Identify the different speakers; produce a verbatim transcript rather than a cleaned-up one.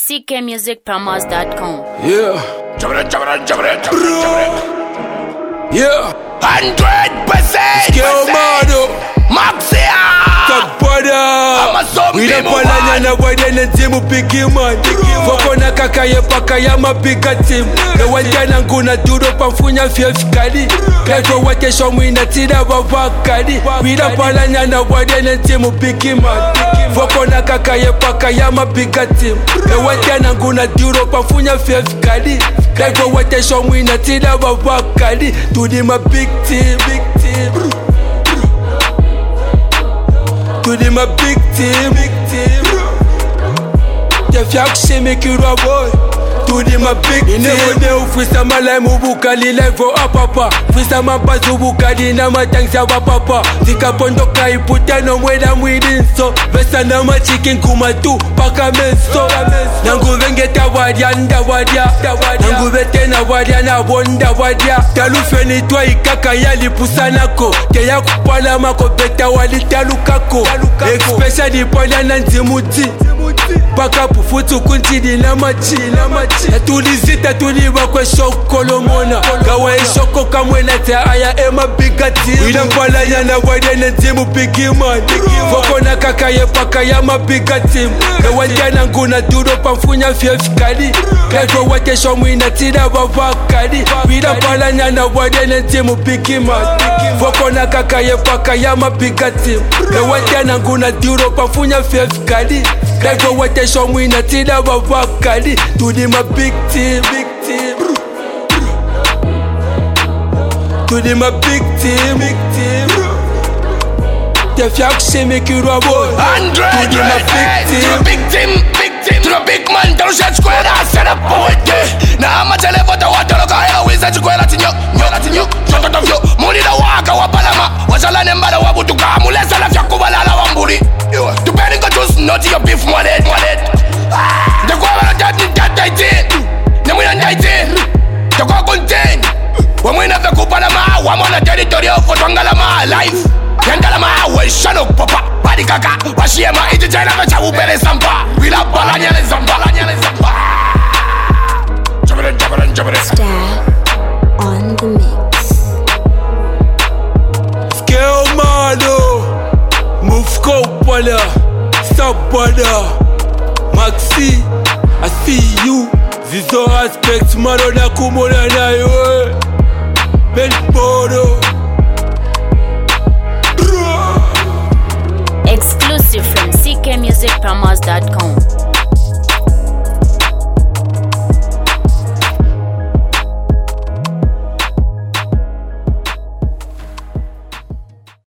Speaker 1: c k music promos dot com.
Speaker 2: Yeah. Yeah.
Speaker 3: Hundred percent.
Speaker 2: Scale model.
Speaker 3: Maxia.
Speaker 2: We don't fall on your boy, then the team will pick him on. Fokona kaka ye paka ya mapiga team. The one jana nguna duro pafunya fiefkadi. Kato wate shomu inatida wawakadi. We don't fall on your boy, then the team will pick him on. Fokona kaka ye paka ya mapiga team. The one jana nguna duro pafunya fiefkadi. Kato wate shomu inatida wawakadi. To them a big team, big team. To them a big team, big team. The fiakshe make you a boy. To them a big team. Never know Fisa malai mubukali level up papa. Fisa mabazu bukali na matangsa wa papa. Zika pondo kai puta no mweda mwidin so. Vesa na ma chicken kumatu paka menso. Nangu vengeta wadia nda wadia. Nangu vete na wadia na wonda wadia. Talufe ni twa ikaka yali pusanako. Teya kupala mako beta wali talukako. Especially pola na nzimuti. Paka pufutu kuntidi na machi na machi. Tulizita tuliwa kwe shoko lomona. Kawa e shoko kamwe na te aya ema bigga team. Wida mpala ya na wade na timu piki man. Foko na kaka ye paka ya ma bigga team. Kawa jana nguna duro pamfunya fiefkadi. Kato wate shomu inatida wawakadi. Wida mpala ya na wade na timu piki man. Foko na kaka ye paka ya ma bigga team. Kawa jana nguna duro pamfunya fiefkadi. Kato wate shomu inatida wawakadi. To them a big team, big team. To them a big team, big team. The fiakshe make you a boy.
Speaker 3: Hundred.
Speaker 2: To them a big team,
Speaker 3: to the big team, big team. To the big man, don't shut square. I said a poet. Na ama televo ta wata loka hela wiza square tinyo, nyola tinyo, shoto to fyo. Muni da waka wapalama, wasala nembala wabutuka, mulesa la fyakubala la wamburi. Depending on just not your beef wallet, wallet. The government doesn't get eighteen. Then we are nineteen. The go contain. When we never go Panama, I'm on a territory of Twangalama life. Yangalama, we shano papa. Padikaka, Washiama, it's a China, but I will bear Sampa. We love Balanya and Zambalanya and Zampa. Jabber, jabber, jabber.
Speaker 1: Star on the mix.
Speaker 2: Scale model. Move scope, wala. Stop, wala. Maxi, I see you. Zizo aspects, maro na kumona na yo. Belporo.
Speaker 1: Exclusive from c k music promos dot com.